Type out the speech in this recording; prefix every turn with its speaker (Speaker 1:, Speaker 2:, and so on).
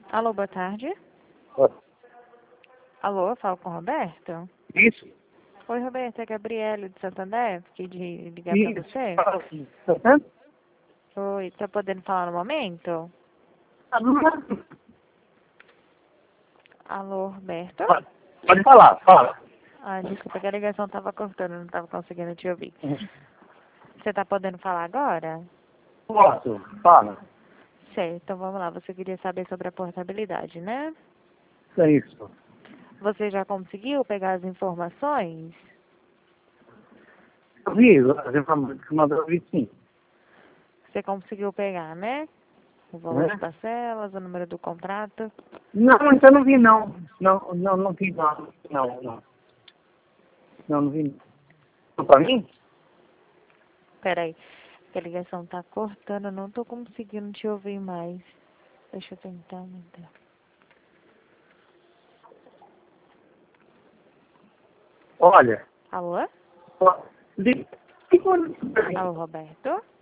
Speaker 1: Alô, boa tarde. Alô, eu falo com o Roberto?
Speaker 2: Isso.
Speaker 1: Oi, Roberto, é Gabriele de Santander, fiquei de ligar pra você.
Speaker 2: Fala assim. Tá vendo?
Speaker 1: Oi, tá podendo falar no momento? Alô, Roberto?
Speaker 2: Pode falar, fala.
Speaker 1: Ah, desculpa que a ligação tava cortando, não tava conseguindo te ouvir. Você tá podendo falar agora?
Speaker 2: Posso, fala.
Speaker 1: Certo, então vamos lá, você queria saber sobre a portabilidade, né?
Speaker 2: É isso.
Speaker 1: Você já conseguiu pegar as informações?
Speaker 2: Eu vi as informações que mandou, eu vi sim.
Speaker 1: Você conseguiu pegar, né? O valor de parcelas, o número do contrato.
Speaker 2: Não, então não vi não. Não vi não. Não vi não. Não pra mim?
Speaker 1: Peraí, que a ligação tá cortando, eu não tô conseguindo te ouvir mais. Deixa eu tentar aumentar.
Speaker 2: Olha.
Speaker 1: Alô?
Speaker 2: ó, li-
Speaker 1: Alô, Roberto?